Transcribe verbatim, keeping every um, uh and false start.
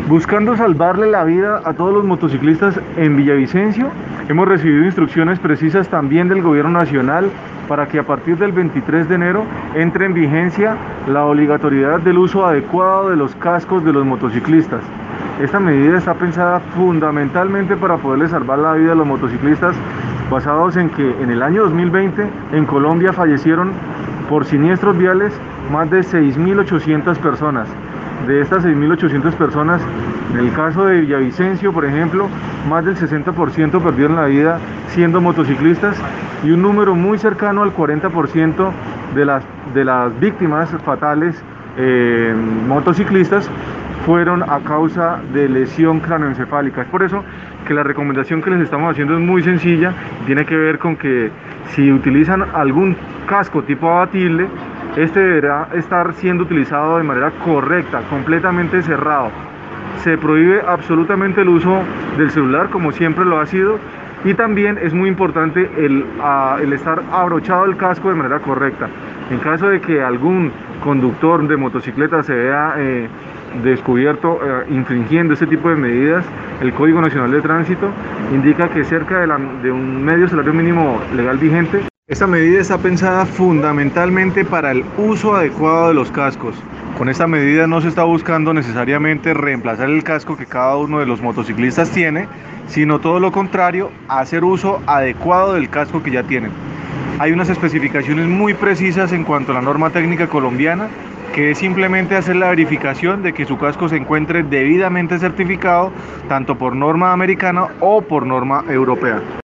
Buscando salvarle la vida a todos los motociclistas en Villavicencio, hemos recibido instrucciones precisas también del Gobierno Nacional para que a partir del veintitrés de enero entre en vigencia la obligatoriedad del uso adecuado de los cascos de los motociclistas. Esta medida está pensada fundamentalmente para poderle salvar la vida a los motociclistas, basados en que en el año dos mil veinte en Colombia fallecieron por siniestros viales más de seis mil ochocientas personas. De estas seis mil ochocientas personas, en el caso de Villavicencio, por ejemplo, más del sesenta por ciento perdieron la vida siendo motociclistas y un número muy cercano al cuarenta por ciento de las, de las víctimas fatales eh, motociclistas fueron a causa de lesión cráneoencefálica. Es por eso que la recomendación que les estamos haciendo es muy sencilla, tiene que ver con que si utilizan algún casco tipo abatible, este deberá estar siendo utilizado de manera correcta, completamente cerrado. Se prohíbe absolutamente el uso del celular, como siempre lo ha sido, y también es muy importante el, uh, el estar abrochado el casco de manera correcta. En caso de que algún conductor de motocicleta se vea eh, descubierto eh, infringiendo este tipo de medidas, el Código Nacional de Tránsito indica que cerca de, la, de un medio salario mínimo legal vigente. Esta medida está pensada fundamentalmente para el uso adecuado de los cascos. Con esta medida no se está buscando necesariamente reemplazar el casco que cada uno de los motociclistas tiene, sino todo lo contrario, hacer uso adecuado del casco que ya tienen. Hay unas especificaciones muy precisas en cuanto a la norma técnica colombiana, que es simplemente hacer la verificación de que su casco se encuentre debidamente certificado, tanto por norma americana o por norma europea.